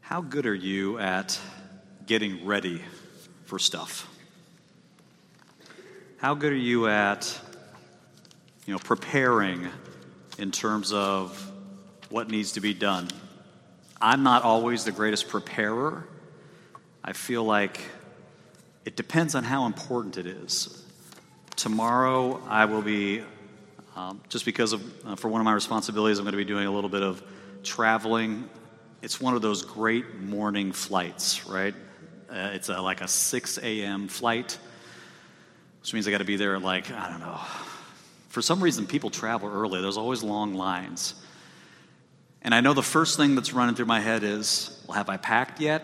How good are you at getting ready for stuff? How good are you at, preparing in terms of what needs to be done? I'm not always the greatest preparer. I feel like it depends on how important it is. Tomorrow I will be, just because of, for one of my responsibilities, I'm going to be doing a little bit of traveling. It's one of those great morning flights, right? It's like a 6 a.m. flight, which means I got to be there at I don't know. For some reason, people travel early. There's always long lines. And I know the first thing that's running through my head is, well, have I packed yet?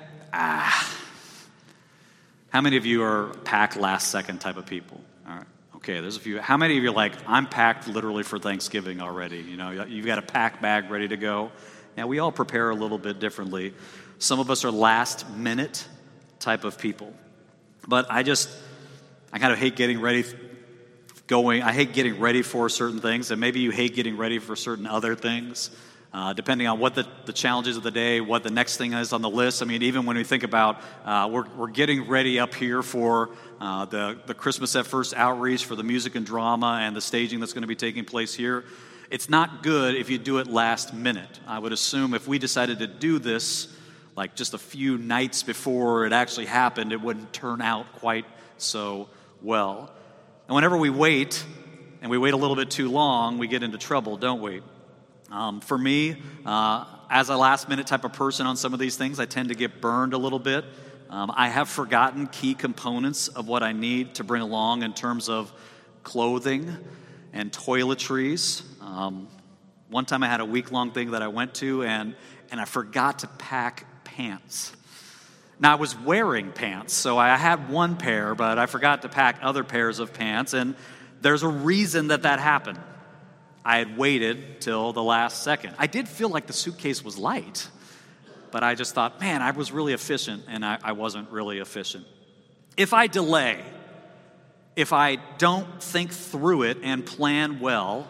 How many of you are pack last second type of people? All right. Okay, there's a few. How many of you are like, I'm packed literally for Thanksgiving already? You've got a pack bag ready to go. Now, we all prepare a little bit differently. Some of us are last minute type of people. But I kind of hate getting ready I hate getting ready for certain things, and maybe you hate getting ready for certain other things, depending on what the challenges of the day, what the next thing is on the list. I mean, even when we think about, we're getting ready up here for the Christmas at First outreach for the music and drama and the staging that's going to be taking place here. It's not good if you do it last minute. I would assume if we decided to do this like just a few nights before it actually happened, it wouldn't turn out quite so well. And whenever we wait, and we wait a little bit too long, we get into trouble, don't we? For me, as a last-minute type of person on some of these things, I tend to get burned a little bit. I have forgotten key components of what I need to bring along in terms of clothing and toiletries. One time I had a week-long thing that I went to, and I forgot to pack pants. Now, I was wearing pants, so I had one pair, but I forgot to pack other pairs of pants, and there's a reason that happened. I had waited till the last second. I did feel like the suitcase was light, but I just thought, man, I was really efficient, and I wasn't really efficient. If I delay, if I don't think through it and plan well,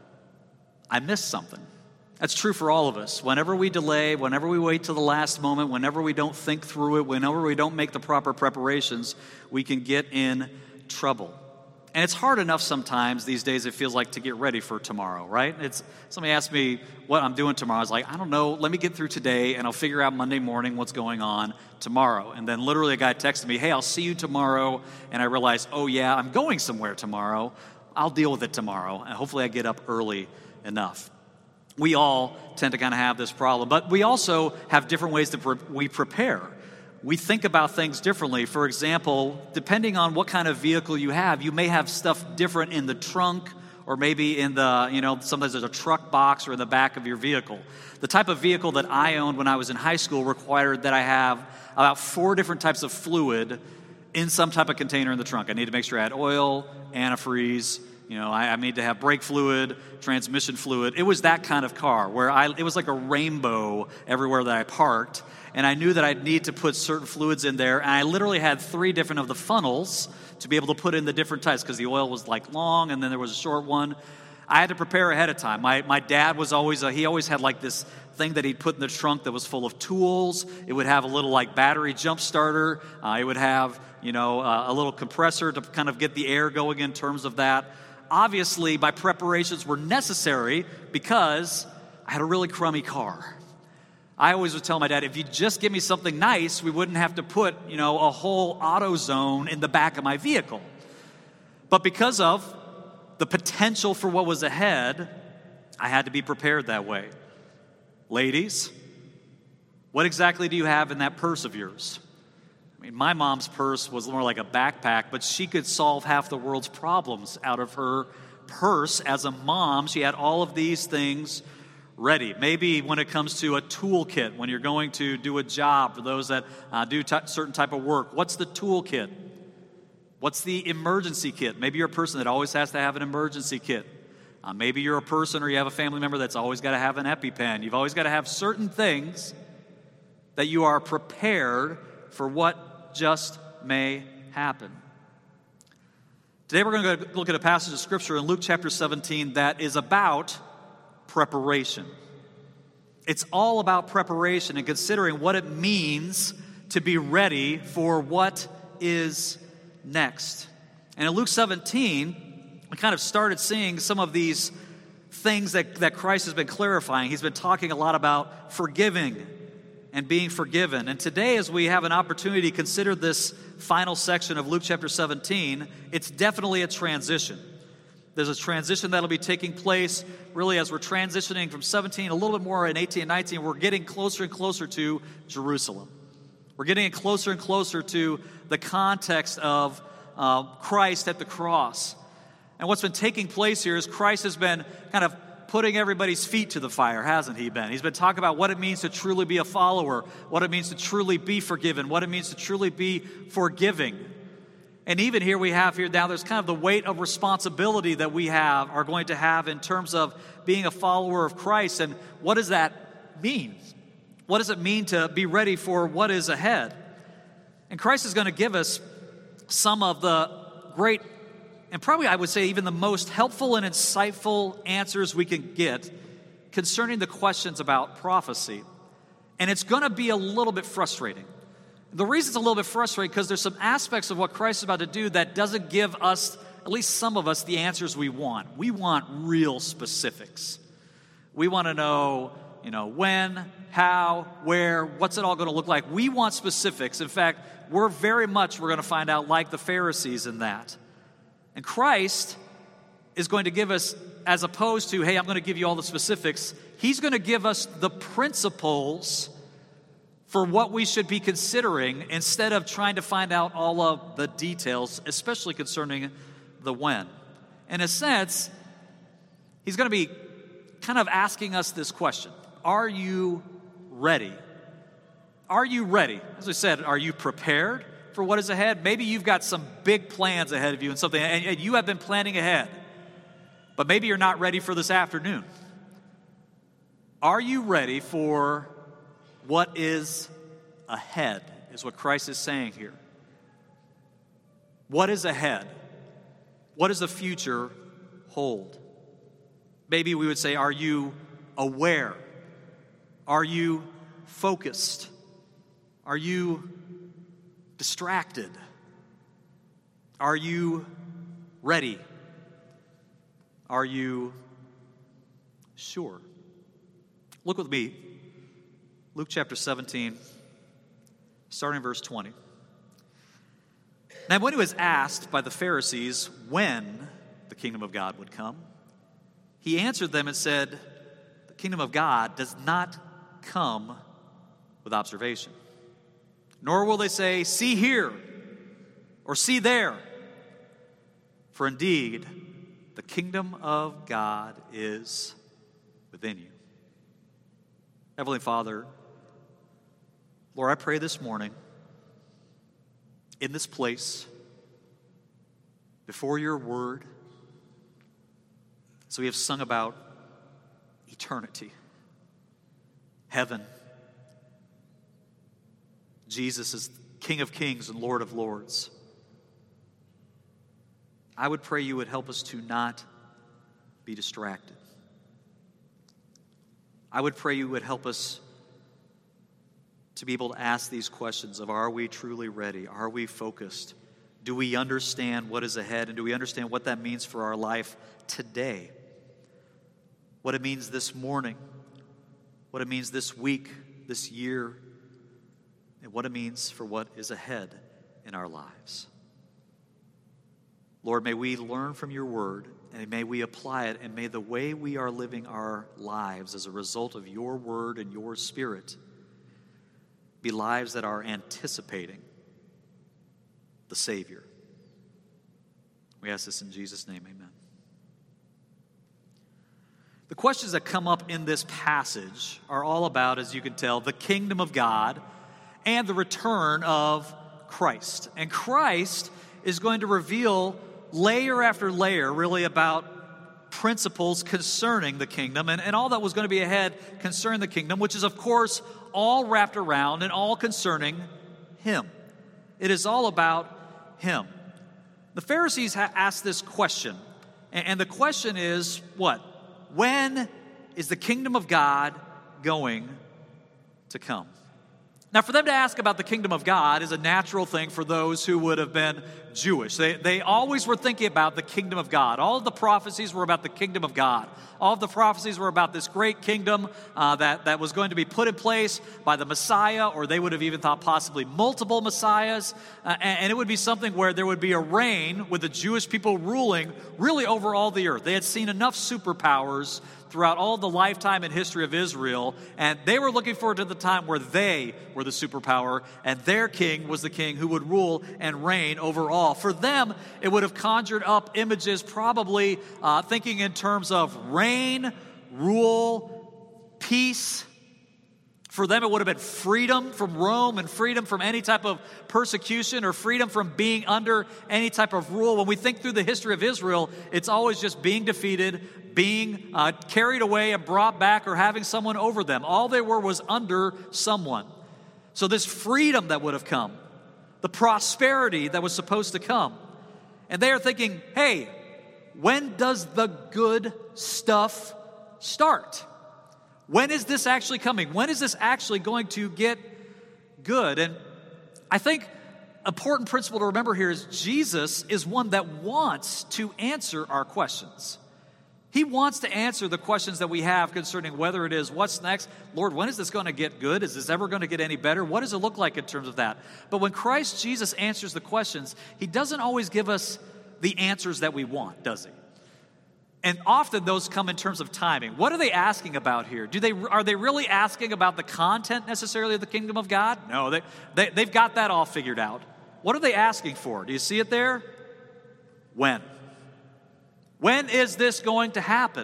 I miss something. That's true for all of us. Whenever we delay, whenever we wait till the last moment, whenever we don't think through it, whenever we don't make the proper preparations, we can get in trouble. And it's hard enough sometimes these days, it feels like, to get ready for tomorrow, right? Somebody asked me what I'm doing tomorrow. I was like, I don't know. Let me get through today, and I'll figure out Monday morning what's going on tomorrow. And then literally a guy texted me, hey, I'll see you tomorrow. And I realized, oh, yeah, I'm going somewhere tomorrow. I'll deal with it tomorrow. And hopefully I get up early enough. We all tend to kind of have this problem. But we also have different ways that we prepare. We think about things differently. For example, depending on what kind of vehicle you have, you may have stuff different in the trunk or maybe in the, sometimes there's a truck box or in the back of your vehicle. The type of vehicle that I owned when I was in high school required that I have about 4 different types of fluid in some type of container in the trunk. I need to make sure I had oil, antifreeze, I need to have brake fluid, transmission fluid. It was that kind of car where it was like a rainbow everywhere that I parked. And I knew that I'd need to put certain fluids in there. And I literally had 3 different of the funnels to be able to put in the different types because the oil was long and then there was a short one. I had to prepare ahead of time. My dad was he always had this thing that he'd put in the trunk that was full of tools. It would have a little battery jump starter. It would have, a little compressor to kind of get the air going in terms of that. Obviously, my preparations were necessary because I had a really crummy car. I always would tell my dad, if you just give me something nice, we wouldn't have to put, a whole AutoZone in the back of my vehicle. But because of the potential for what was ahead, I had to be prepared that way. Ladies, what exactly do you have in that purse of yours? I mean, my mom's purse was more like a backpack, but she could solve half the world's problems out of her purse. As a mom, she had all of these things ready. Maybe when it comes to a toolkit, when you're going to do a job for those that do certain type of work, what's the toolkit? What's the emergency kit? Maybe you're a person that always has to have an emergency kit. Maybe you're a person or you have a family member that's always got to have an EpiPen. You've always got to have certain things that you are prepared for what just may happen. Today we're going to look at a passage of Scripture in Luke chapter 17 that is about preparation. It's all about preparation and considering what it means to be ready for what is next. And in Luke 17, we kind of started seeing some of these things that Christ has been clarifying. He's been talking a lot about forgiving and being forgiven. And today, as we have an opportunity to consider this final section of Luke chapter 17, it's definitely a transition. There's a transition that'll be taking place really as we're transitioning from 17, a little bit more in 18 and 19. We're getting closer and closer to Jerusalem. We're getting closer and closer to the context of Christ at the cross. And what's been taking place here is Christ has been kind of putting everybody's feet to the fire, hasn't he been? He's been talking about what it means to truly be a follower, what it means to truly be forgiven, what it means to truly be forgiving. And even here we have here now there's kind of the weight of responsibility that we are going to have in terms of being a follower of Christ. And what does that mean? What does it mean to be ready for what is ahead? And Christ is going to give us some of the great, and probably I would say even the most helpful and insightful answers we can get concerning the questions about prophecy. And it's going to be a little bit frustrating. The reason it's a little bit frustrating because there's some aspects of what Christ is about to do that doesn't give us, at least some of us, the answers we want. We want real specifics. We want to know, when, how, where, what's it all going to look like. We want specifics. In fact, we're going to find out like the Pharisees in that. And Christ is going to give us, as opposed to, hey, I'm going to give you all the specifics, he's going to give us the principles for what we should be considering instead of trying to find out all of the details, especially concerning the when. In a sense, he's going to be kind of asking us this question. Are you ready? Are you ready? As I said, are you prepared for what is ahead? Maybe you've got some big plans ahead of you and something, and you have been planning ahead. But maybe you're not ready for this afternoon. Are you ready for what is ahead, is what Christ is saying here. What is ahead? What does the future hold? Maybe we would say, are you aware? Are you focused? Are you distracted? Are you ready? Are you sure? Look with me, Luke chapter 17, starting in verse 20. Now when he was asked by the Pharisees when the kingdom of God would come, he answered them and said, the kingdom of God does not come with observation. Nor will they say, see here, or see there. For indeed, the kingdom of God is within you. Heavenly Father, Lord, I pray this morning, in this place, before your word, as we have sung about eternity, heaven, Jesus is King of Kings and Lord of Lords. I would pray you would help us to not be distracted. I would pray you would help us to be able to ask these questions of, are we truly ready? Are we focused? Do we understand what is ahead? And do we understand what that means for our life today? What it means this morning? What it means this week, this year? And what it means for what is ahead in our lives? Lord, may we learn from your word, and may we apply it, and may the way we are living our lives as a result of your word and your spirit be lives that are anticipating the Savior. We ask this in Jesus' name, amen. The questions that come up in this passage are all about, as you can tell, the kingdom of God and the return of Christ. And Christ is going to reveal layer after layer really about principles concerning the kingdom and all that was going to be ahead concerning the kingdom, which is, of course, all wrapped around and all concerning him. It is all about him. The Pharisees asked this question, and the question is what? When is the kingdom of God going to come. Now, for them to ask about the kingdom of God is a natural thing for those who would have been Jewish. They always were thinking about the kingdom of God. All of the prophecies were about the kingdom of God. All of the prophecies were about this great kingdom that was going to be put in place by the Messiah, or they would have even thought possibly multiple Messiahs. And it would be something where there would be a reign with the Jewish people ruling really over all the earth. They had seen enough superpowers throughout all the lifetime and history of Israel, and they were looking forward to the time where they were the superpower, and their king was the king who would rule and reign over all. For them, it would have conjured up images, probably thinking in terms of reign, rule, peace. For them, it would have been freedom from Rome and freedom from any type of persecution or freedom from being under any type of rule. When we think through the history of Israel, it's always just being defeated, being carried away and brought back, or having someone over them. All they were was under someone. So this freedom that would have come, the prosperity that was supposed to come. And they are thinking, hey, when does the good stuff start? When is this actually coming? When is this actually going to get good? And I think an important principle to remember here is Jesus is one that wants to answer our questions. He wants to answer the questions that we have concerning whether it is what's next. Lord, when is this going to get good? Is this ever going to get any better? What does it look like in terms of that? But when Christ Jesus answers the questions, he doesn't always give us the answers that we want, does he? And often those come in terms of timing. What are they asking about here? Are they really asking about the content necessarily of the kingdom of God? No, they've got that all figured out. What are they asking for? Do you see it there? When? When is this going to happen?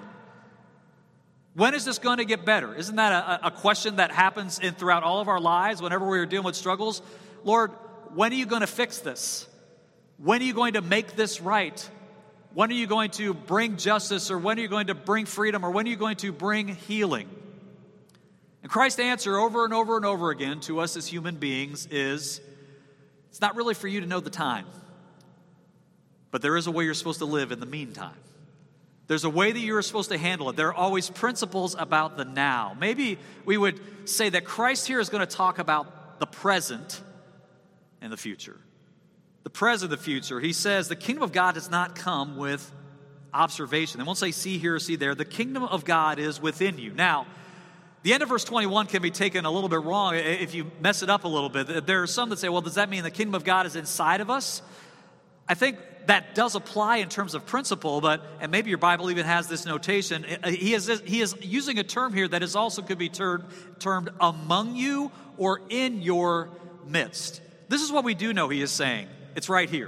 When is this going to get better? Isn't that a question that happens throughout all of our lives whenever we're dealing with struggles? Lord, when are you going to fix this? When are you going to make this right? When are you going to bring justice, or when are you going to bring freedom, or when are you going to bring healing? And Christ's answer over and over and over again to us as human beings is, it's not really for you to know the time, but there is a way you're supposed to live in the meantime. There's a way that you're supposed to handle it. There are always principles about the now. Maybe we would say that Christ here is going to talk about the present and the future. The present, the future. He says the kingdom of God does not come with observation. They won't say see here or see there. The kingdom of God is within you. Now, the end of verse 21 can be taken a little bit wrong if you mess it up a little bit. There are some that say, well, does that mean the kingdom of God is inside of us? I think that does apply in terms of principle, and maybe your Bible even has this notation. He is using a term here that is also could be termed among you or in your midst. This is what we do know he is saying. It's right here.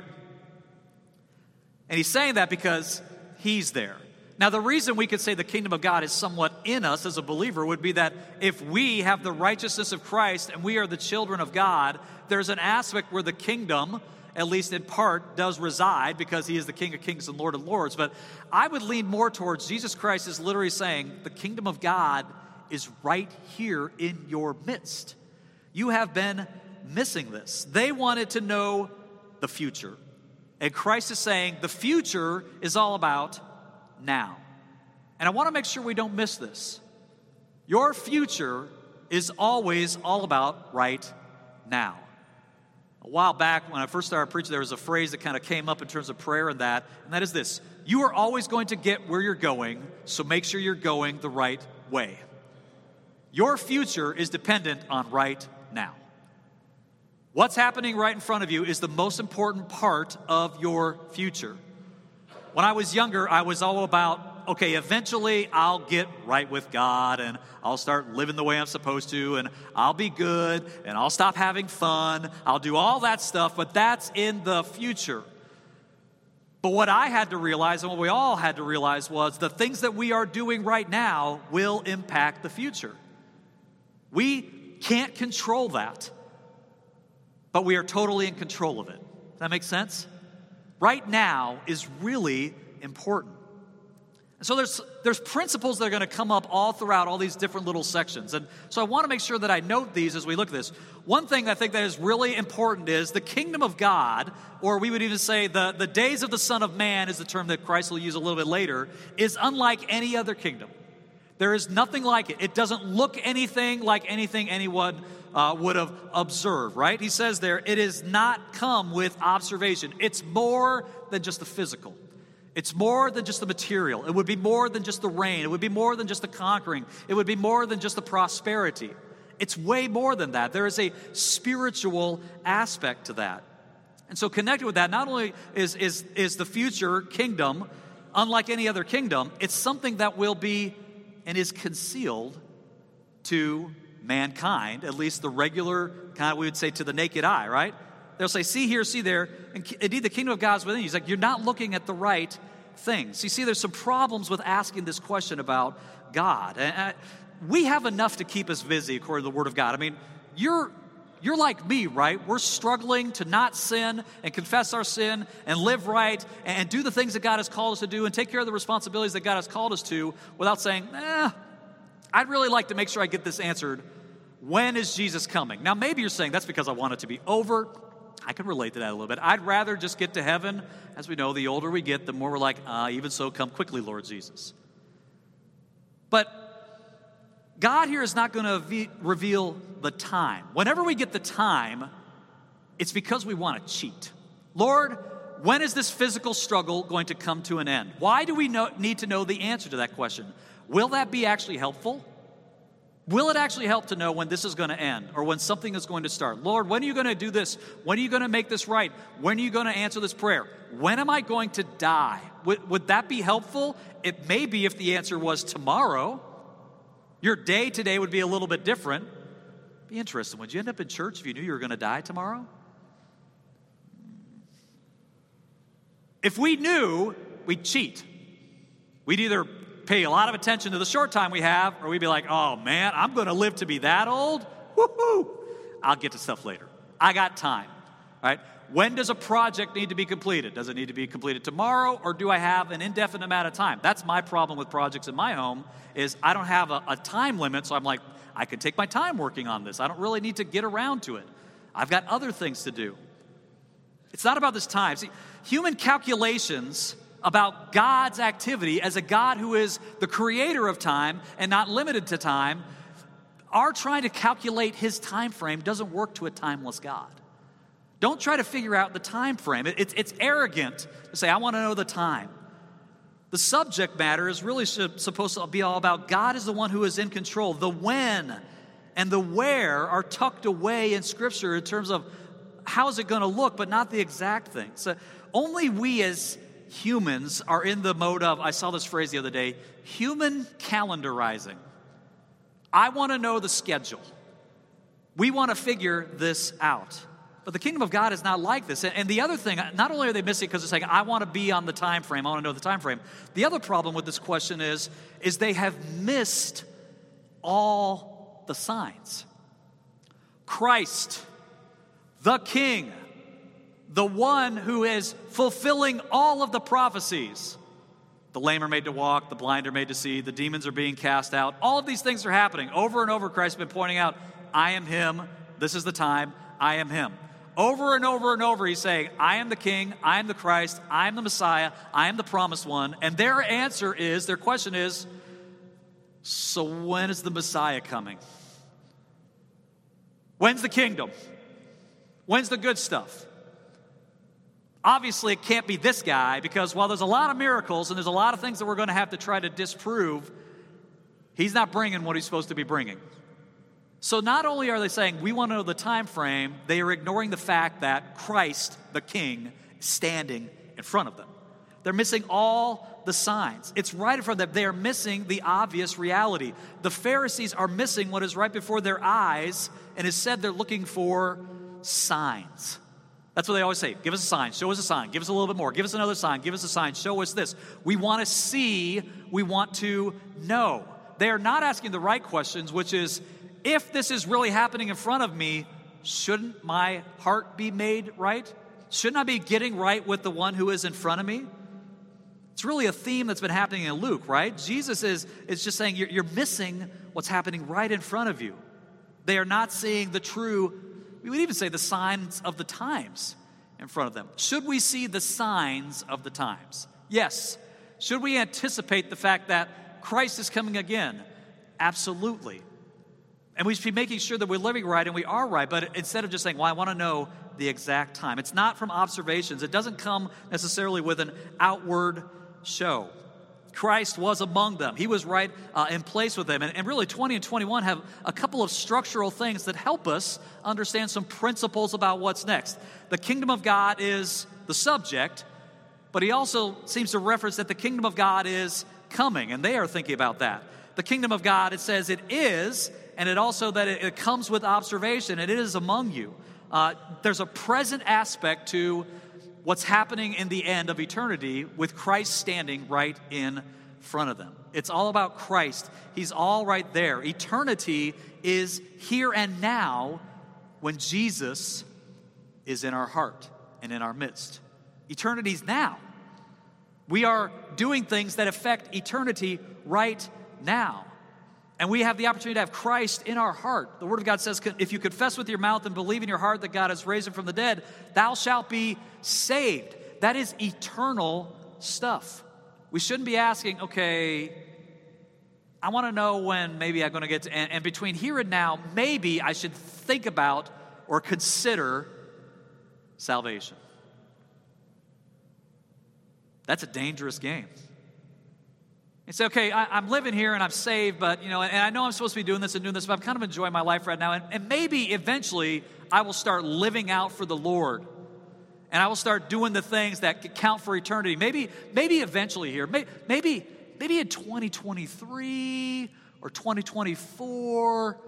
And he's saying that because he's there. Now, the reason we could say the kingdom of God is somewhat in us as a believer would be that if we have the righteousness of Christ and we are the children of God, there's an aspect where the kingdom, at least in part, does reside because he is the King of Kings and Lord of Lords. But I would lean more towards Jesus Christ is literally saying the kingdom of God is right here in your midst. You have been missing this. They wanted to know the future. And Christ is saying the future is all about now. And I want to make sure we don't miss this. Your future is always all about right now. A while back when I first started preaching, there was a phrase that kind of came up in terms of prayer and that is this: you are always going to get where you're going, so make sure you're going the right way. Your future is dependent on right now. What's happening right in front of you is the most important part of your future. When I was younger, I was all about, okay, eventually I'll get right with God and I'll start living the way I'm supposed to and I'll be good and I'll stop having fun. I'll do all that stuff, but that's in the future. But what I had to realize and what we all had to realize was the things that we are doing right now will impact the future. We can't control that. But we are totally in control of it. Does that make sense? Right now is really important. And so there's principles that are going to come up all throughout all these different little sections. And so I want to make sure that I note these as we look at this. One thing I think that is really important is the kingdom of God, or we would even say the days of the Son of Man is the term that Christ will use a little bit later, is unlike any other kingdom. There is nothing like it. It doesn't look anything like anything anyone would have observed, right? He says there, it is not come with observation. It's more than just the physical. It's more than just the material. It would be more than just the rain. It would be more than just the conquering. It would be more than just the prosperity. It's way more than that. There is a spiritual aspect to that. And so connected with that, not only is the future kingdom unlike any other kingdom, it's something that will be and is concealed to mankind, at least the regular kind of, we would say, to the naked eye, right? They'll say, see here, see there, and indeed the kingdom of God is within you. He's like, you're not looking at the right things. You see, there's some problems with asking this question about God. And we have enough to keep us busy, according to the Word of God. I mean, you're like me, right? We're struggling to not sin and confess our sin and live right and do the things that God has called us to do and take care of the responsibilities that God has called us to without saying, I'd really like to make sure I get this answered. When is Jesus coming? Now, maybe you're saying that's because I want it to be over. I can relate to that a little bit. I'd rather just get to heaven. As we know, the older we get, the more we're like, even so, come quickly, Lord Jesus. But God here is not going to reveal the time. Whenever we get the time, it's because we want to cheat. Lord, when is this physical struggle going to come to an end? Why do we need to know the answer to that question? Will that be actually helpful? Will it actually help to know when this is going to end or when something is going to start? Lord, when are you going to do this? When are you going to make this right? When are you going to answer this prayer? When am I going to die? Would that be helpful? It may be if the answer was tomorrow. Your day today would be a little bit different. Be interesting. Would you end up in church if you knew you were going to die tomorrow? If we knew, we'd cheat. We'd either pay a lot of attention to the short time we have, or we'd be like, oh man, I'm going to live to be that old? Woohoo! I'll get to stuff later. I got time, right? When does a project need to be completed? Does it need to be completed tomorrow, or do I have an indefinite amount of time? That's my problem with projects in my home, is I don't have a time limit, so I'm like, I can take my time working on this. I don't really need to get around to it. I've got other things to do. It's not about this time. See, human calculations about God's activity as a God who is the creator of time and not limited to time, our trying to calculate his time frame doesn't work to a timeless God. Don't try to figure out the time frame. It's arrogant to say, I want to know the time. The subject matter is really supposed to be all about God is the one who is in control. The when and the where are tucked away in Scripture in terms of how is it going to look, but not the exact thing. So only we as humans are in the mode of, I saw this phrase the other day, human calendarizing. I want to know the schedule. We want to figure this out. But the kingdom of God is not like this. And the other thing, not only are they missing because it's like, I want to be on the time frame, I want to know the time frame. The other problem with this question is they have missed all the signs. Christ, the King, the one who is fulfilling all of the prophecies. The lame are made to walk, the blind are made to see, the demons are being cast out. All of these things are happening. Over and over, Christ has been pointing out, I am him, this is the time, I am him. Over and over and over, he's saying, I am the King, I am the Christ, I am the Messiah, I am the promised one. And their answer is, their question is, so when is the Messiah coming? When's the kingdom? When's the good stuff? Obviously, it can't be this guy because while there's a lot of miracles and there's a lot of things that we're going to have to try to disprove, he's not bringing what he's supposed to be bringing. So not only are they saying, we want to know the time frame, they are ignoring the fact that Christ, the King, is standing in front of them. They're missing all the signs. It's right in front of them. They are missing the obvious reality. The Pharisees are missing what is right before their eyes, and is said they're looking for signs. That's what they always say. Give us a sign. Show us a sign. Give us a little bit more. Give us another sign. Give us a sign. Show us this. We want to see. We want to know. They are not asking the right questions, which is, if this is really happening in front of me, shouldn't my heart be made right? Shouldn't I be getting right with the one who is in front of me? It's really a theme that's been happening in Luke, right? Jesus is just saying you're missing what's happening right in front of you. They are not seeing the true, we would even say the signs of the times in front of them. Should we see the signs of the times? Yes. Should we anticipate the fact that Christ is coming again. Absolutely. And we should be making sure that we're living right, and we are right, but instead of just saying, well, I want to know the exact time. It's not from observations. It doesn't come necessarily with an outward show. Christ was among them. He was right in place with them. And really, 20 and 21 have a couple of structural things that help us understand some principles about what's next. The kingdom of God is the subject, but he also seems to reference that the kingdom of God is coming, and they are thinking about that. The kingdom of God, it says it is, and it also that it comes with observation, and it is among you. There's a present aspect to what's happening in the end of eternity with Christ standing right in front of them. It's all about Christ. He's all right there. Eternity is here and now when Jesus is in our heart and in our midst. Eternity's now. We are doing things that affect eternity right now. And we have the opportunity to have Christ in our heart. The Word of God says, if you confess with your mouth and believe in your heart that God has raised him from the dead, thou shalt be saved. That is eternal stuff. We shouldn't be asking, okay, I want to know when maybe I'm going to get to, and between here and now, maybe I should think about or consider salvation. That's a dangerous game. And say, okay, I'm living here and I'm saved, but, and I know I'm supposed to be doing this and doing this, but I'm kind of enjoying my life right now. And maybe eventually I will start living out for the Lord. And I will start doing the things that count for eternity. Maybe eventually here. Maybe in 2023 or 2024,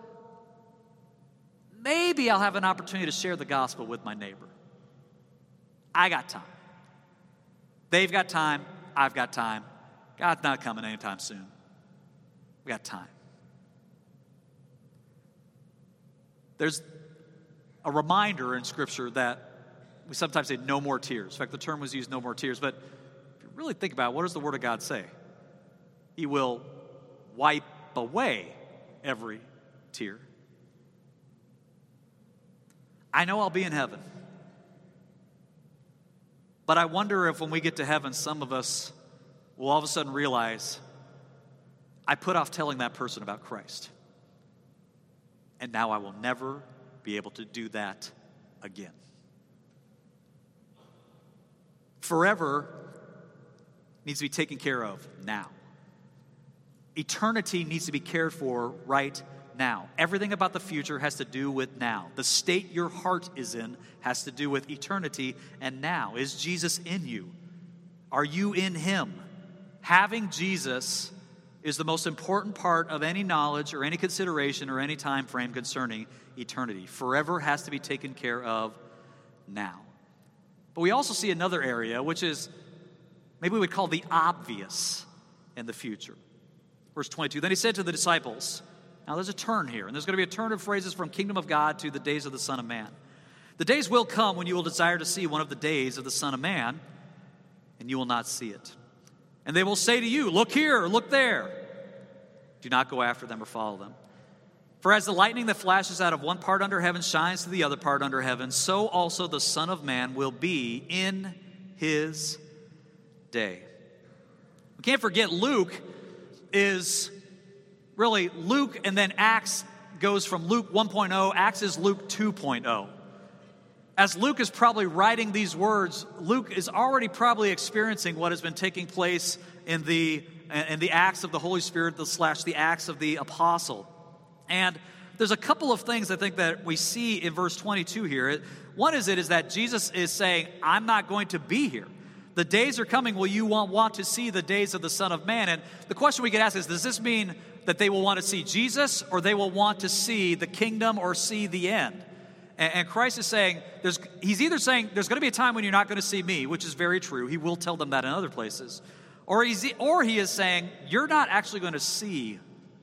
maybe I'll have an opportunity to share the gospel with my neighbor. I got time. They've got time. I've got time. God's not coming anytime soon. We got time. There's a reminder in Scripture that we sometimes say no more tears. In fact, the term was used, no more tears. But if you really think about it, what does the Word of God say? He will wipe away every tear. I know I'll be in heaven. But I wonder if when we get to heaven, some of us will all of a sudden realize, I put off telling that person about Christ. And now I will never be able to do that again. Forever needs to be taken care of now. Eternity needs to be cared for right now. Everything about the future has to do with now. The state your heart is in has to do with eternity and now. Is Jesus in you? Are you in him? Having Jesus is the most important part of any knowledge or any consideration or any time frame concerning eternity. Forever has to be taken care of now. But we also see another area, which is maybe we would call the obvious in the future. Verse 22, then he said to the disciples, now there's a turn here, and there's going to be a turn of phrases from kingdom of God to the days of the Son of Man. The days will come when you will desire to see one of the days of the Son of Man, and you will not see it. And they will say to you, look here, look there. Do not go after them or follow them. For as the lightning that flashes out of one part under heaven shines to the other part under heaven, so also the Son of Man will be in his day. We can't forget Luke is really Luke, and then Acts goes from Luke 1.0, Acts is Luke 2.0. As Luke is probably writing these words, Luke is already probably experiencing what has been taking place in the acts of the Holy Spirit, the acts of the apostle. And there's a couple of things I think that we see in verse 22 here. One is that Jesus is saying, I'm not going to be here. The days are coming where you won't want to see the days of the Son of Man. And the question we could ask is, does this mean that they will want to see Jesus, or they will want to see the kingdom or see the end? And Christ is saying, he's either saying there's going to be a time when you're not going to see me, which is very true. He will tell them that in other places. Or he is saying, you're not actually going to see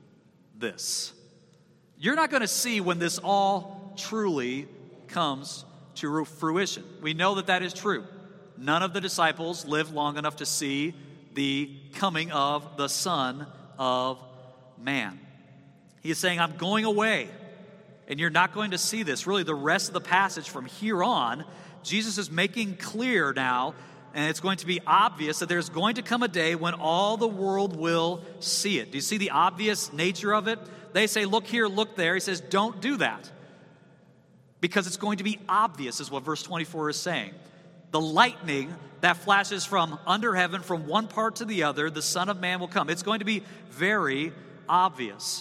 this. You're not going to see when this all truly comes to fruition. We know that is true. None of the disciples lived long enough to see the coming of the Son of Man. He is saying, I'm going away. And you're not going to see this. Really, the rest of the passage from here on, Jesus is making clear now and it's going to be obvious that there's going to come a day when all the world will see it. Do you see the obvious nature of it? They say, look here, look there. He says, don't do that. Because it's going to be obvious, is what verse 24 is saying. The lightning that flashes from under heaven, from one part to the other, the Son of Man will come. It's going to be very obvious.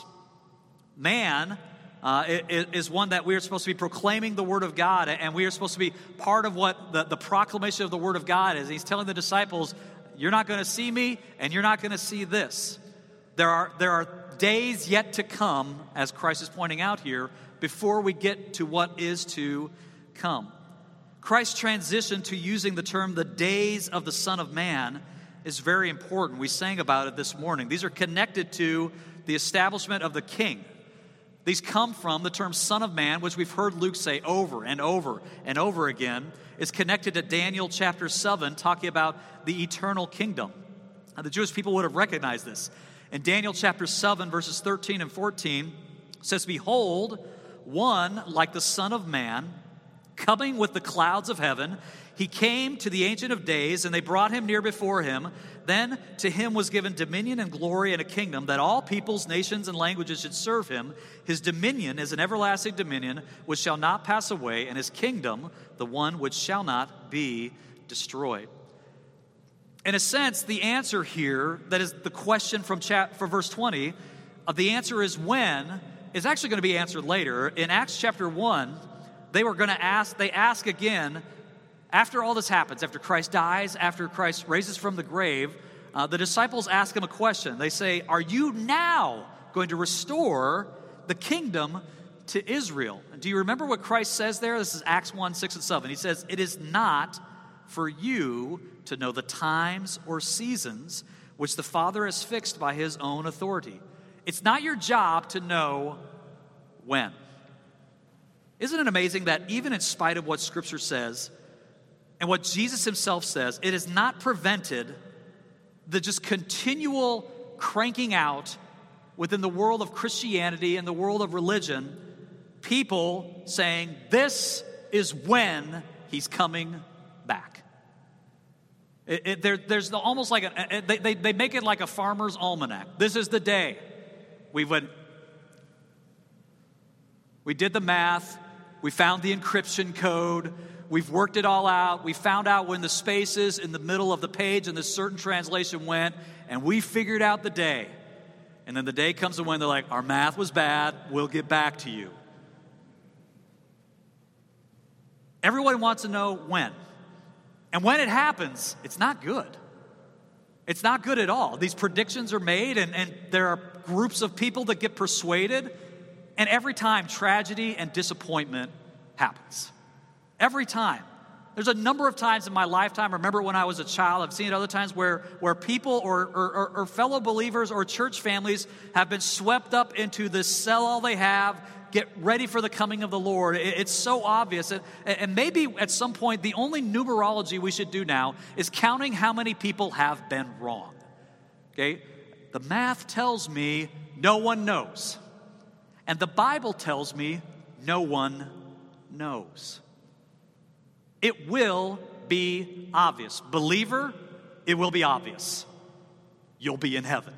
Man is one that we are supposed to be proclaiming the Word of God, and we are supposed to be part of what the proclamation of the Word of God is. He's telling the disciples, you're not going to see me, and you're not going to see this. There are days yet to come, as Christ is pointing out here, before we get to what is to come. Christ's transition to using the term the days of the Son of Man is very important. We sang about it this morning. These are connected to the establishment of the king. These come from the term Son of Man, which we've heard Luke say over and over and over again, is connected to Daniel chapter 7, talking about the eternal kingdom. Now, the Jewish people would have recognized this. In Daniel chapter 7, verses 13 and 14, it says, behold, one like the Son of Man, coming with the clouds of heaven, he came to the Ancient of Days, and they brought him near before him. Then to him was given dominion and glory and a kingdom, that all peoples, nations, and languages should serve him. His dominion is an everlasting dominion which shall not pass away, and his kingdom the one which shall not be destroyed. In a sense, the answer here, that is the question from verse 20, the answer is when, is actually going to be answered later. In Acts chapter 1, they ask again, after all this happens, after Christ dies, after Christ raises from the grave, the disciples ask him a question. They say, are you now going to restore the kingdom to Israel? And do you remember what Christ says there? This is Acts 1, 6 and 7. He says, it is not for you to know the times or seasons which the Father has fixed by his own authority. It's not your job to know when. Isn't it amazing that even in spite of what Scripture says and what Jesus himself says, it has not prevented the just continual cranking out within the world of Christianity and the world of religion, people saying, this is when he's coming back. There's almost like they make it like a farmer's almanac. This is the day. We did the math. We found the encryption code. We've worked it all out. We found out when the spaces in the middle of the page in this certain translation went, and we figured out the day. And then the day comes when they're like, our math was bad. We'll get back to you. Everyone wants to know when. And when it happens, it's not good. It's not good at all. These predictions are made, and there are groups of people that get persuaded, and every time tragedy and disappointment happens. Every time. There's a number of times in my lifetime, I remember when I was a child, I've seen it other times where people or fellow believers or church families have been swept up into this sell all they have, get ready for the coming of the Lord. It's so obvious. And maybe at some point, the only numerology we should do now is counting how many people have been wrong. Okay? The math tells me no one knows. And the Bible tells me no one knows. It will be obvious. Believer, it will be obvious. You'll be in heaven.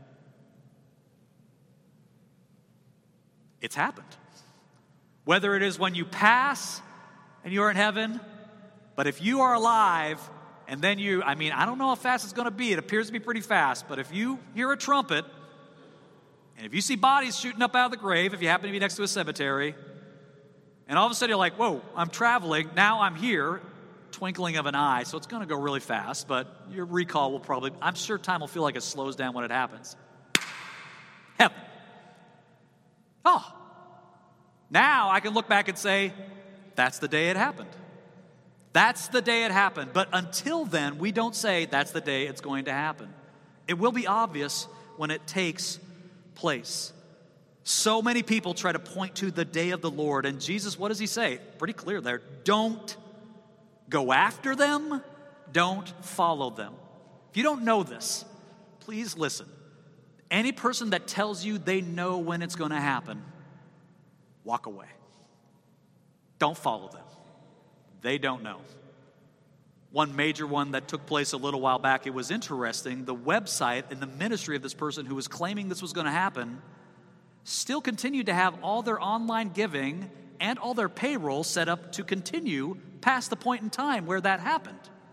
It's happened. Whether it is when you pass and you're in heaven, but if you are alive and then I don't know how fast it's going to be. It appears to be pretty fast, but if you hear a trumpet and if you see bodies shooting up out of the grave, if you happen to be next to a cemetery, and all of a sudden you're like, whoa, I'm traveling, now I'm here, twinkling of an eye, so it's going to go really fast, but your recall will I'm sure time will feel like it slows down when it happens. Heaven. Oh, now I can look back and say, that's the day it happened. That's the day it happened. But until then, we don't say that's the day it's going to happen. It will be obvious when it takes place. So many people try to point to the day of the Lord, and Jesus, what does he say? Pretty clear there. Don't go after them. Don't follow them. If you don't know this, please listen. Any person that tells you they know when it's going to happen, walk away. Don't follow them. They don't know. One major one that took place a little while back, it was interesting. The website and the ministry of this person who was claiming this was going to happen still continued to have all their online giving and all their payroll set up to continue past the point in time where that happened.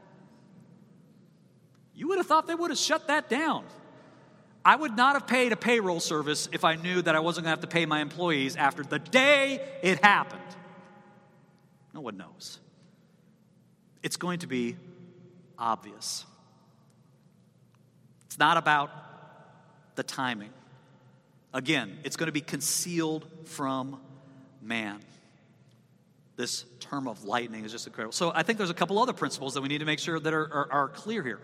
You would have thought they would have shut that down. I would not have paid a payroll service if I knew that I wasn't going to have to pay my employees after the day it happened. No one knows. It's going to be obvious. It's not about the timing. Again, it's going to be concealed from man. This term of lightning is just incredible. So I think there's a couple other principles that we need to make sure that are clear here.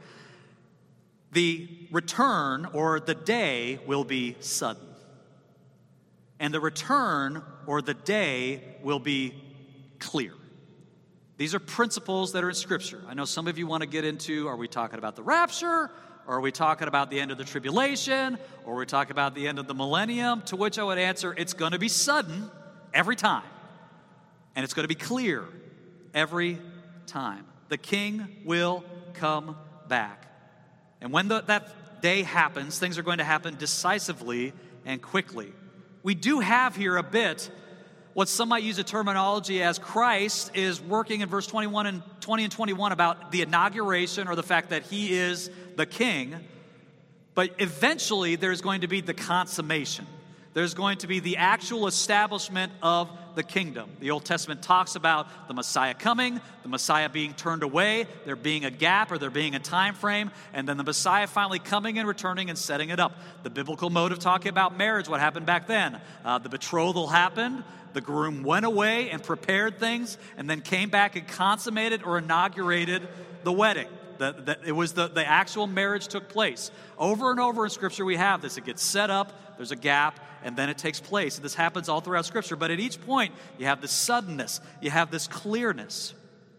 The return or the day will be sudden. And the return or the day will be clear. These are principles that are in Scripture. I know some of you want to get into, are we talking about the rapture? Or are we talking about the end of the tribulation? Or are we talking about the end of the millennium? To which I would answer, it's going to be sudden every time. And it's going to be clear every time. The King will come back. And when that day happens, things are going to happen decisively and quickly. We do have here a bit what some might use a terminology as Christ is working in verse 21 and 20 and 21 about the inauguration or the fact that he is the king. But eventually there's going to be the consummation. There's going to be the actual establishment of the kingdom. The Old Testament talks about the Messiah coming, the Messiah being turned away, there being a gap or there being a time frame, and then the Messiah finally coming and returning and setting it up. The biblical mode of talking about marriage, what happened back then? The betrothal happened, the groom went away and prepared things, and then came back and consummated or inaugurated the wedding. It was the actual marriage took place. Over and over in Scripture we have this. It gets set up, there's a gap, and then it takes place. And this happens all throughout Scripture. But at each point, you have this suddenness. You have this clearness.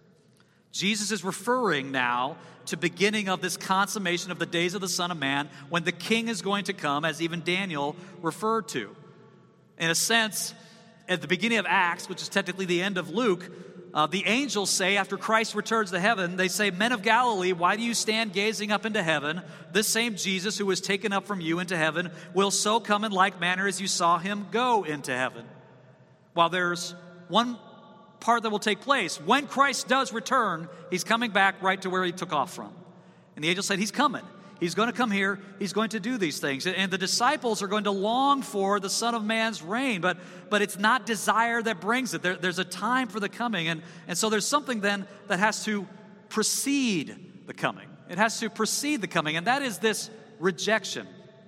Jesus is referring now to beginning of this consummation of the days of the Son of Man when the King is going to come, as even Daniel referred to. In a sense, at the beginning of Acts, which is technically the end of Luke, the angels say, after Christ returns to heaven, they say, "Men of Galilee, why do you stand gazing up into heaven? This same Jesus who was taken up from you into heaven will so come in like manner as you saw him go into heaven." While there's one part that will take place. When Christ does return, he's coming back right to where he took off from. And the angel said, he's coming. He's going to come here. He's going to do these things. And the disciples are going to long for the Son of Man's reign. But it's not desire that brings it. There's a time for the coming. And so there's something then that has to precede the coming. It has to precede the coming. And that is this rejection.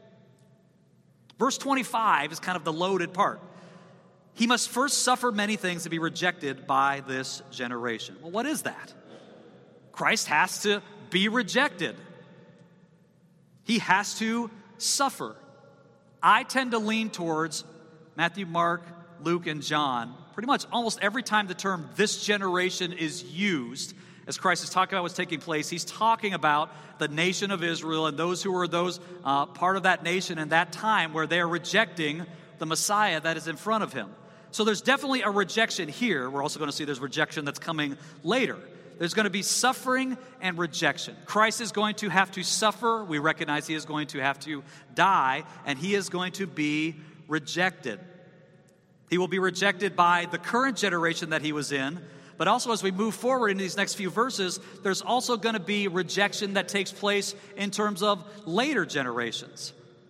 Verse 25 is kind of the loaded part. He must first suffer many things to be rejected by this generation. Well, what is that? Christ has to be rejected. He has to suffer. I tend to lean towards Matthew, Mark, Luke, and John. Pretty much almost every time the term "this generation" is used, as Christ is talking about what's taking place, he's talking about the nation of Israel and those who are part of that nation in that time where they are rejecting the Messiah that is in front of him. So there's definitely a rejection here. We're also going to see there's rejection that's coming later. There's going to be suffering and rejection. Christ is going to have to suffer. We recognize he is going to have to die, and he is going to be rejected. He will be rejected by the current generation that he was in, but also as we move forward in these next few verses, there's also going to be rejection that takes place in terms of later generations.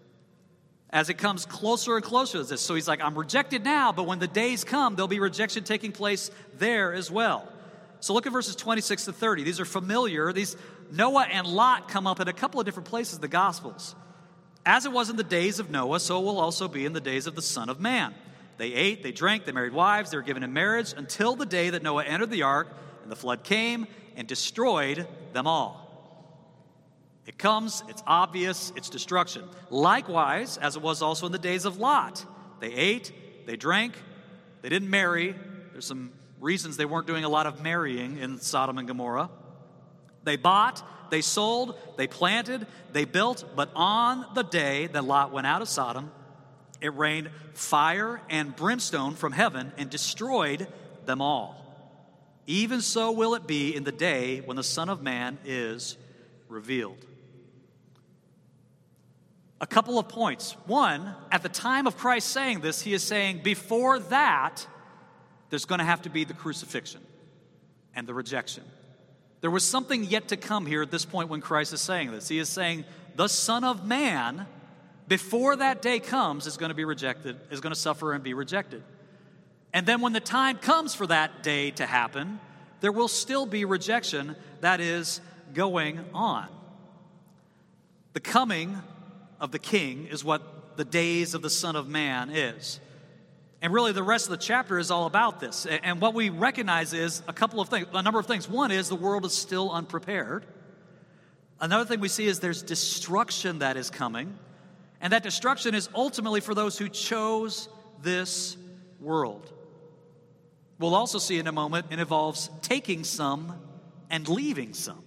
As it comes closer and closer to this. So he's like, I'm rejected now, but when the days come, there'll be rejection taking place there as well. So look at verses 26 to 30. These are familiar. These Noah and Lot come up in a couple of different places in the Gospels. As it was in the days of Noah, so it will also be in the days of the Son of Man. They ate, they drank, they married wives, they were given in marriage until the day that Noah entered the ark, and the flood came and destroyed them all. It comes, it's obvious, it's destruction. Likewise, as it was also in the days of Lot. They ate, they drank, they didn't marry. There's some reasons they weren't doing a lot of marrying in Sodom and Gomorrah. They bought, they sold, they planted, they built, but on the day that Lot went out of Sodom, it rained fire and brimstone from heaven and destroyed them all. Even so will it be in the day when the Son of Man is revealed. A couple of points. One, at the time of Christ saying this, he is saying before that, there's going to have to be the crucifixion and the rejection. There was something yet to come here at this point when Christ is saying this. He is saying the Son of Man, before that day comes, is going to be rejected, is going to suffer and be rejected. And then when the time comes for that day to happen, there will still be rejection that is going on. The coming of the King is what the days of the Son of Man is. And really the rest of the chapter is all about this. And what we recognize is a number of things. One is the world is still unprepared. Another thing we see is there's destruction that is coming. And that destruction is ultimately for those who chose this world. We'll also see in a moment it involves taking some and leaving some.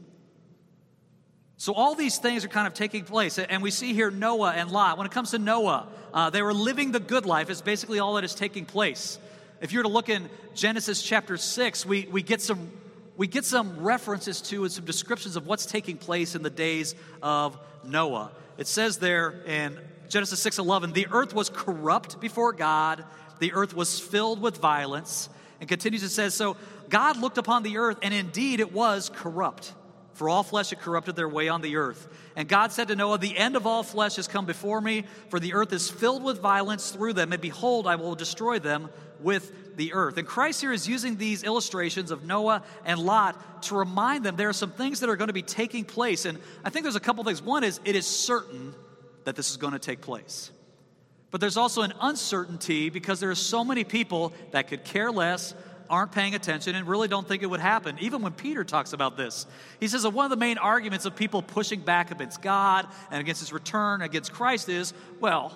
So all these things are kind of taking place. And we see here Noah and Lot. When it comes to Noah, they were living the good life. It's basically all that is taking place. If you were to look in Genesis chapter 6, we get some references to and some descriptions of what's taking place in the days of Noah. It says there in Genesis 6:11, the earth was corrupt before God. The earth was filled with violence. And continues, it says, so God looked upon the earth, and indeed it was corrupt. For all flesh had corrupted their way on the earth. And God said to Noah, the end of all flesh has come before me, for the earth is filled with violence through them, and behold, I will destroy them with the earth. And Christ here is using these illustrations of Noah and Lot to remind them there are some things that are going to be taking place. And I think there's a couple things. One is, it is certain that this is going to take place. But there's also an uncertainty because there are so many people that could care less, aren't paying attention, and really don't think it would happen. Even when Peter talks about this, he says that one of the main arguments of people pushing back against God and against his return, against Christ is, well,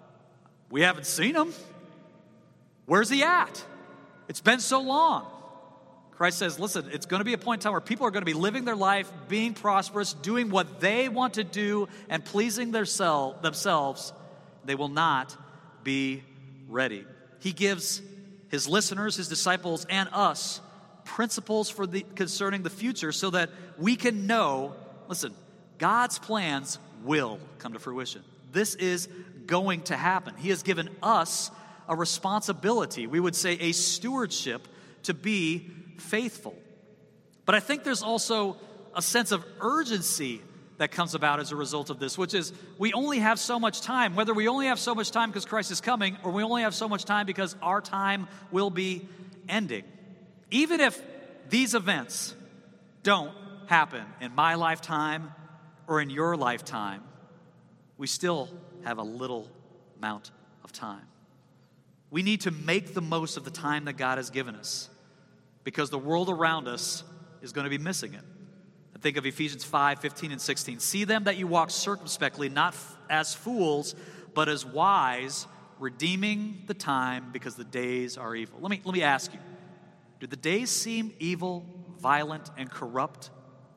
we haven't seen him. Where's he at? It's been so long. Christ says, listen, it's going to be a point in time where people are going to be living their life, being prosperous, doing what they want to do, and pleasing themselves. They will not be ready. He gives his listeners, his disciples, and us principles concerning the future so that we can know, listen, God's plans will come to fruition. This is going to happen. He has given us a responsibility, we would say a stewardship, to be faithful. But I think there's also a sense of urgency that comes about as a result of this, which is we only have so much time, whether we only have so much time because Christ is coming, or we only have so much time because our time will be ending. Even if these events don't happen in my lifetime or in your lifetime, we still have a little amount of time. We need to make the most of the time that God has given us because the world around us is going to be missing it. Think of Ephesians 5:15 and 16. See them that you walk circumspectly, not as fools, but as wise, redeeming the time because the days are evil. Let me ask you, do the days seem evil, violent, and corrupt?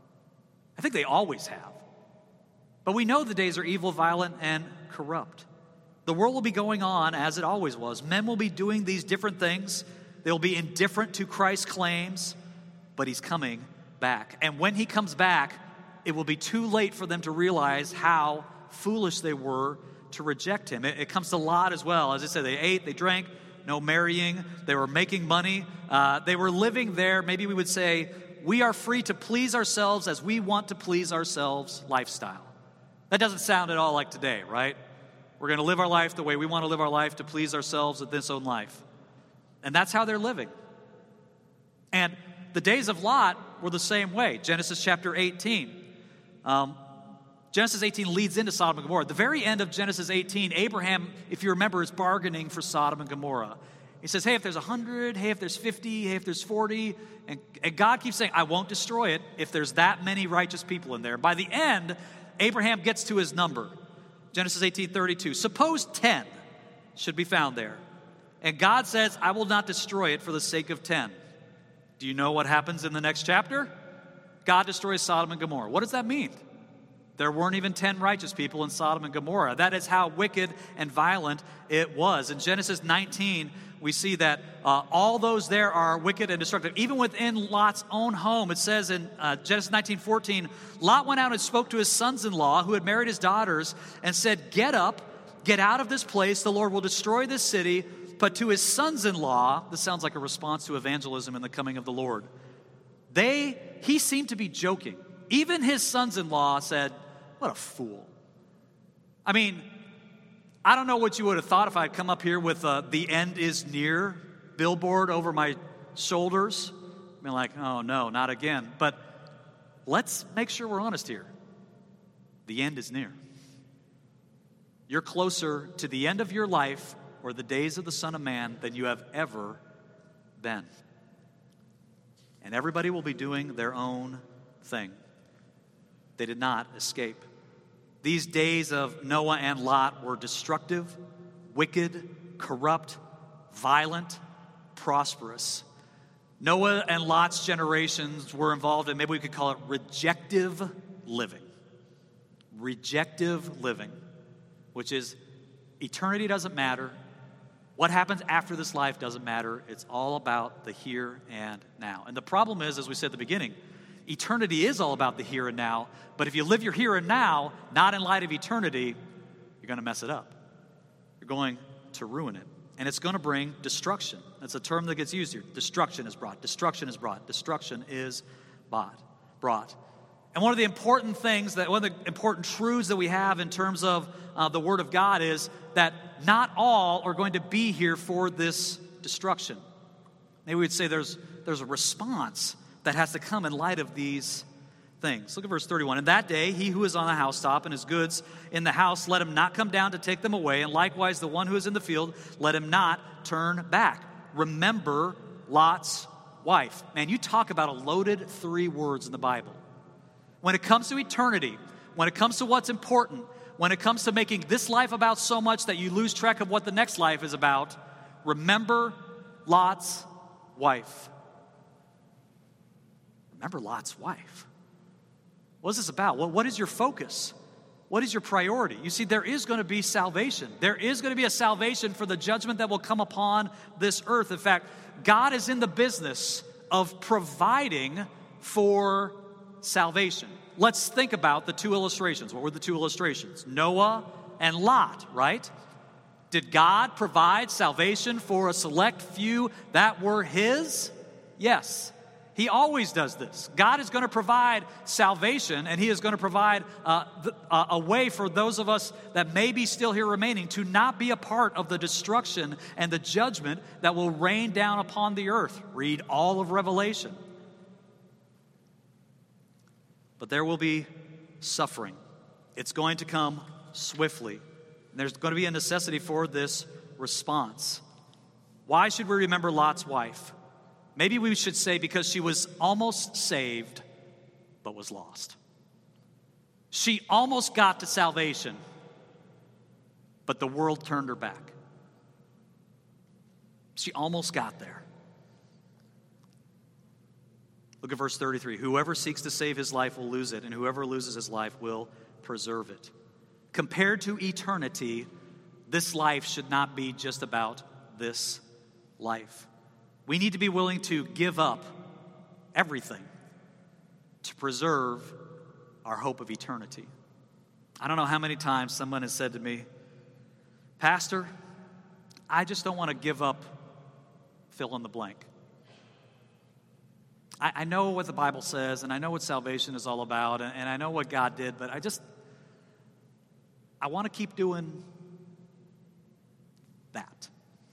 I think they always have. But we know the days are evil, violent, and corrupt. The world will be going on as it always was. Men will be doing these different things. They'll be indifferent to Christ's claims, but he's coming back. And when he comes back, it will be too late for them to realize how foolish they were to reject him. It comes to Lot as well. As I said, they ate, they drank, no marrying, they were making money. They were living there, maybe we would say, we are free to please ourselves as we want to please ourselves lifestyle. That doesn't sound at all like today, right? We're going to live our life the way we want to live our life to please ourselves at this own life. And that's how they're living. And the days of Lot were the same way. Genesis chapter 18. Genesis 18 leads into Sodom and Gomorrah. At the very end of Genesis 18, Abraham, if you remember, is bargaining for Sodom and Gomorrah. He says, hey, if there's 100, hey, if there's 50, hey, if there's 40. And God keeps saying, I won't destroy it if there's that many righteous people in there. By the end, Abraham gets to his number. Genesis 18:32. Suppose 10 should be found there. And God says, I will not destroy it for the sake of 10. Do you know what happens in the next chapter? God destroys Sodom and Gomorrah. What does that mean? There weren't even 10 righteous people in Sodom and Gomorrah. That is how wicked and violent it was. In Genesis 19, we see that all those there are wicked and destructive. Even within Lot's own home, it says in Genesis 19:14, Lot went out and spoke to his sons-in-law who had married his daughters and said, "Get up, get out of this place. The Lord will destroy this city." But to his sons-in-law, this sounds like a response to evangelism and the coming of the Lord. He seemed to be joking. Even his sons-in-law said, "What a fool." I mean, I don't know what you would have thought if I had come up here with "the end is near" billboard over my shoulders. I mean, like, oh no, not again. But let's make sure we're honest here. The end is near. You're closer to the end of your life or the days of the Son of Man than you have ever been. And everybody will be doing their own thing. They did not escape. These days of Noah and Lot were destructive, wicked, corrupt, violent, prosperous. Noah and Lot's generations were involved in, maybe we could call it rejective living. Rejective living, which is eternity doesn't matter. What happens after this life doesn't matter. It's all about the here and now. And the problem is, as we said at the beginning, eternity is all about the here and now. But if you live your here and now, not in light of eternity, you're going to mess it up. You're going to ruin it. And it's going to bring destruction. That's a term that gets used here. Destruction is brought. Destruction is brought. Destruction is brought. And one of the important things, one of the important truths that we have in terms of the Word of God is that not all are going to be here for this destruction. Maybe we'd say there's a response that has to come in light of these things. Look at verse 31. "In that day, he who is on the housetop and his goods in the house, let him not come down to take them away. And likewise, the one who is in the field, let him not turn back. Remember Lot's wife." Man, you talk about a loaded 3 words in the Bible. When it comes to eternity, when it comes to what's important, when it comes to making this life about so much that you lose track of what the next life is about, remember Lot's wife. Remember Lot's wife. What is this about? Well, what is your focus? What is your priority? You see, there is going to be salvation. There is going to be a salvation for the judgment that will come upon this earth. In fact, God is in the business of providing for salvation. Let's think about the 2 illustrations. What were the 2 illustrations? Noah and Lot, right? Did God provide salvation for a select few that were his? Yes. He always does this. God is going to provide salvation, and he is going to provide a way for those of us that may be still here remaining to not be a part of the destruction and the judgment that will rain down upon the earth. Read all of Revelation. But there will be suffering. It's going to come swiftly. And there's going to be a necessity for this response. Why should we remember Lot's wife? Maybe we should say because she was almost saved, but was lost. She almost got to salvation, but the world turned her back. She almost got there. Look at verse 33. "Whoever seeks to save his life will lose it, and whoever loses his life will preserve it." Compared to eternity, this life should not be just about this life. We need to be willing to give up everything to preserve our hope of eternity. I don't know how many times someone has said to me, "Pastor, I just don't want to give up fill in the blank. I know what the Bible says, and I know what salvation is all about, and I know what God did, but I want to keep doing that.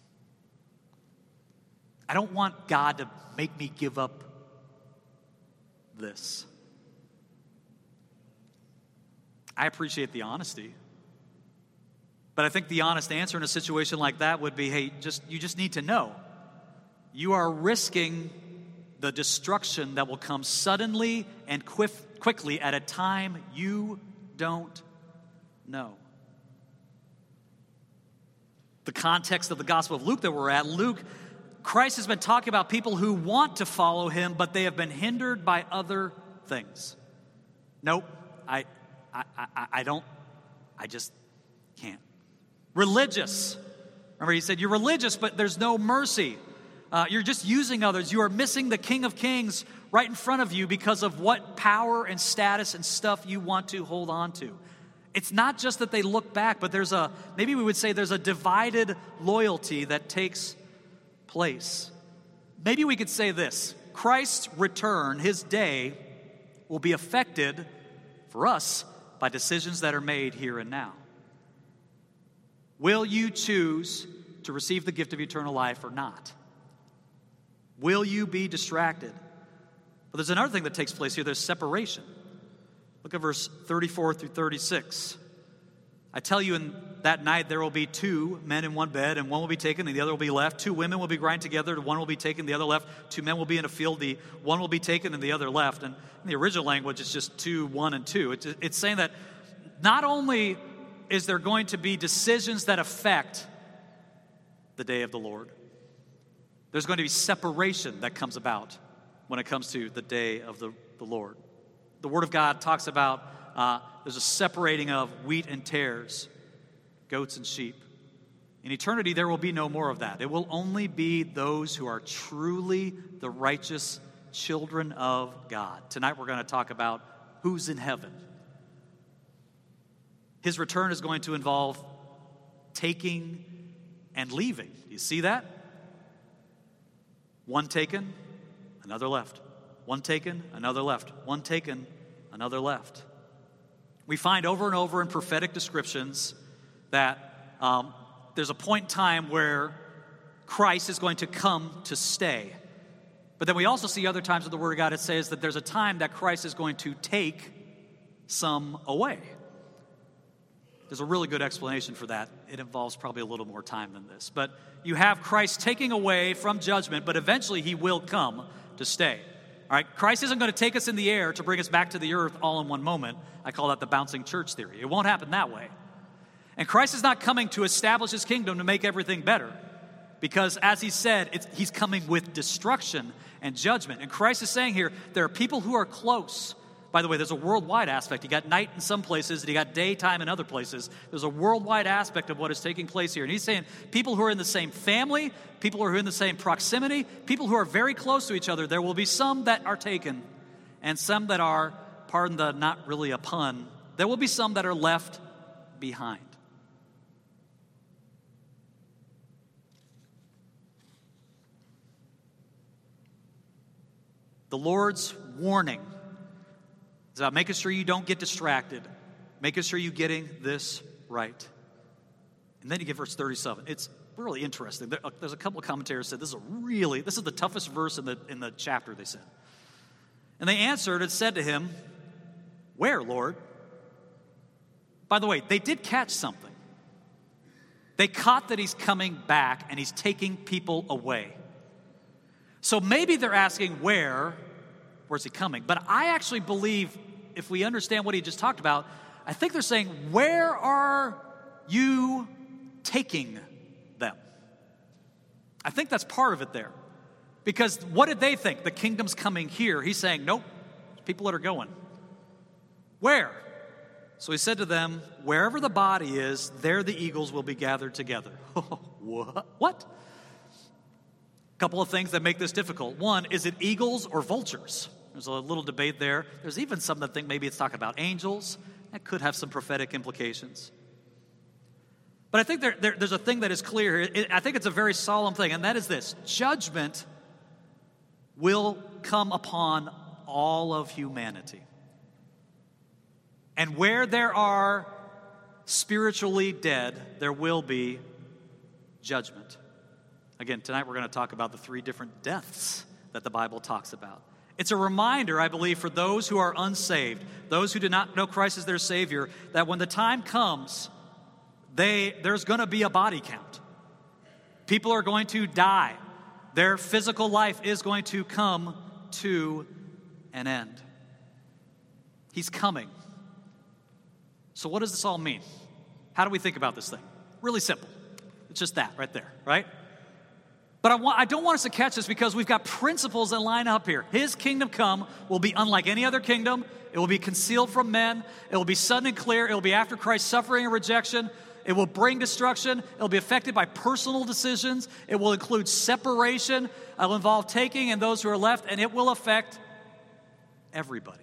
I don't want God to make me give up this." I appreciate the honesty, but I think the honest answer in a situation like that would be, hey, you just need to know. You are risking the destruction that will come suddenly and quickly at a time you don't know. The context of the Gospel of Luke that we're at, Christ has been talking about people who want to follow him, but they have been hindered by other things. Nope, I just can't. Religious. Remember, he said, you're religious, but there's no mercy. You're just using others. You are missing the King of Kings right in front of you because of what power and status and stuff you want to hold on to. It's not just that they look back, but maybe we would say there's a divided loyalty that takes place. Maybe we could say this: Christ's return, his day, will be affected for us by decisions that are made here and now. Will you choose to receive the gift of eternal life or not? Will you be distracted? But there's another thing that takes place here. There's separation. Look at verse 34 through 36. I tell you, in that night there will be two men in one bed, and one will be taken and the other will be left. Two women will be grinded together, one will be taken, the other left. Two men will be in a field, the one will be taken and the other left. And in the original language, it's just 2, 1, and 2. It's saying that not only is there going to be decisions that affect the day of the Lord, there's going to be separation that comes about when it comes to the day of the Lord. The Word of God talks about there's a separating of wheat and tares, goats and sheep. In eternity, there will be no more of that. It will only be those who are truly the righteous children of God. Tonight, we're going to talk about who's in heaven. His return is going to involve taking and leaving. You see that? One taken, another left. One taken, another left. One taken, another left. We find over and over in prophetic descriptions that there's a point in time where Christ is going to come to stay. But then we also see other times in the Word of God it says that there's a time that Christ is going to take some away. There's a really good explanation for that. It involves probably a little more time than this. But you have Christ taking away from judgment, but eventually he will come to stay. All right, Christ isn't going to take us in the air to bring us back to the earth all in one moment. I call that the bouncing church theory. It won't happen that way. And Christ is not coming to establish his kingdom to make everything better. Because as he said, he's coming with destruction and judgment. And Christ is saying here, there are people who are close. By the way, there's a worldwide aspect. You got night in some places, and you got daytime in other places. There's a worldwide aspect of what is taking place here. And he's saying people who are in the same family, people who are in the same proximity, people who are very close to each other, there will be some that are taken, and some that are, pardon the not really a pun, there will be some that are left behind. The Lord's warning is about making sure you don't get distracted, making sure you're getting this right. And then you get verse 37. It's really interesting. There's a couple of commentators that said this is the toughest verse in the chapter, they said. And they answered and said to him, "Where, Lord?" By the way, they did catch something. They caught that he's coming back and he's taking people away. So maybe they're asking where's he coming? But I actually believe, if we understand what he just talked about, I think they're saying, where are you taking them? I think that's part of it there. Because what did they think? The kingdom's coming here. He's saying, nope, people that are going. Where? So he said to them, wherever the body is, there the eagles will be gathered together. What? A couple of things that make this difficult. One, is it eagles or vultures? There's a little debate there. There's even some that think maybe it's talking about angels. That could have some prophetic implications. But I think there's a thing that is clear here. I think it's a very solemn thing, and that is this: judgment will come upon all of humanity. And where there are spiritually dead, there will be judgment. Again, tonight we're going to talk about the 3 different deaths that the Bible talks about. It's a reminder, I believe, for those who are unsaved, those who do not know Christ as their Savior, that when the time comes, there's going to be a body count. People are going to die. Their physical life is going to come to an end. He's coming. So what does this all mean? How do we think about this thing? Really simple. It's just that right there, right? But But I don't want us to catch this because we've got principles that line up here. His kingdom come will be unlike any other kingdom. It will be concealed from men. It will be sudden and clear. It will be after Christ's suffering and rejection. It will bring destruction. It will be affected by personal decisions. It will include separation. It will involve taking and those who are left, and it will affect everybody.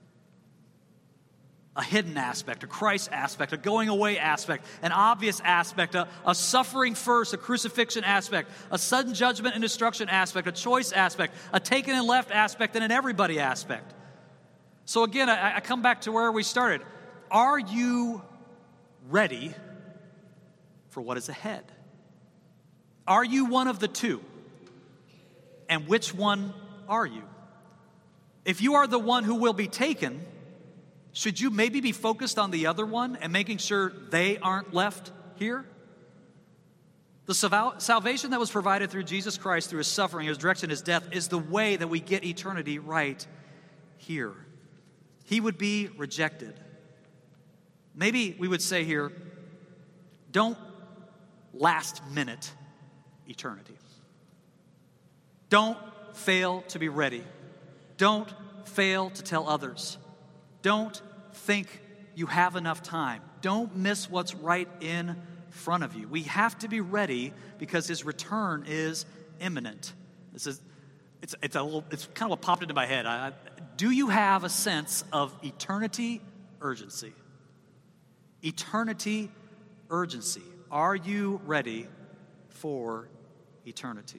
A hidden aspect, a Christ aspect, a going away aspect, an obvious aspect, a suffering first, a crucifixion aspect, a sudden judgment and destruction aspect, a choice aspect, a taken and left aspect, and an everybody aspect. So again, I come back to where we started. Are you ready for what is ahead? Are you one of the two? And which one are you? If you are the one who will be taken, should you maybe be focused on the other one and making sure they aren't left here? The salvation that was provided through Jesus Christ, through his suffering, his resurrection, his death, is the way that we get eternity right here. He would be rejected. Maybe we would say here, don't last minute eternity. Don't fail to be ready. Don't fail to tell others. Don't think you have enough time. Don't miss what's right in front of you. We have to be ready because his return is imminent. It's kind of what popped into my head. Do you have a sense of eternity urgency? Eternity urgency. Are you ready for eternity?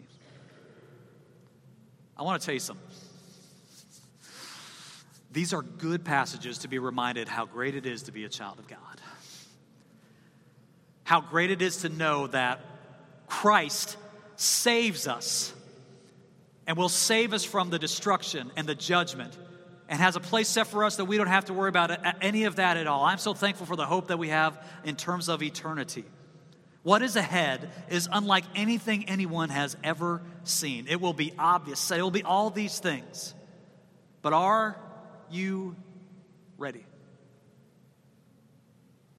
I want to tell you something. These are good passages to be reminded how great it is to be a child of God. How great it is to know that Christ saves us and will save us from the destruction and the judgment and has a place set for us that we don't have to worry about any of that at all. I'm so thankful for the hope that we have in terms of eternity. What is ahead is unlike anything anyone has ever seen. It will be obvious. It will be all these things. But are you ready?